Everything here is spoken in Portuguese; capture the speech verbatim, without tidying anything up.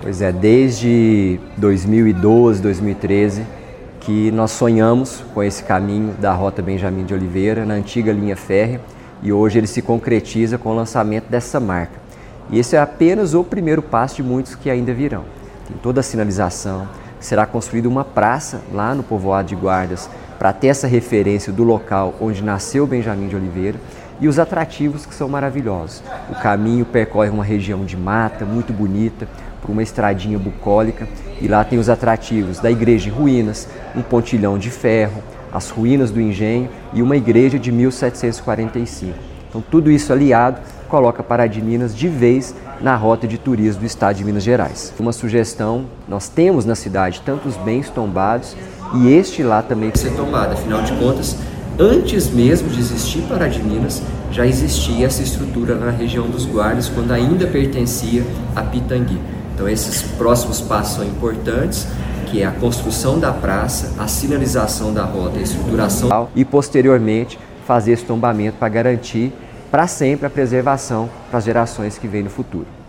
Pois é, desde dois mil e doze, dois mil e treze, que nós sonhamos com esse caminho da Rota Benjamin de Oliveira, na antiga linha férrea, e hoje ele se concretiza com o lançamento dessa marca. E esse é apenas o primeiro passo de muitos que ainda virão. Tem toda a sinalização, será construída uma praça lá no povoado de Guardas para ter essa referência do local onde nasceu Benjamin de Oliveira, e os atrativos que são maravilhosos. O caminho percorre uma região de mata muito bonita, por uma estradinha bucólica, e lá tem os atrativos da igreja em ruínas, um pontilhão de ferro, as ruínas do engenho e uma igreja de mil setecentos e quarenta e cinco. Então tudo isso aliado coloca Pará de Minas de vez na rota de turismo do estado de Minas Gerais. Uma sugestão, nós temos na cidade tantos bens tombados e este lá também precisa ser tombado, afinal de contas, antes mesmo de existir Pará de Minas, já existia essa estrutura na região dos Guardas, quando ainda pertencia a Pitangui. Então esses próximos passos são importantes, que é a construção da praça, a sinalização da rota, a estruturação e posteriormente fazer esse tombamento para garantir para sempre a preservação para as gerações que vêm no futuro.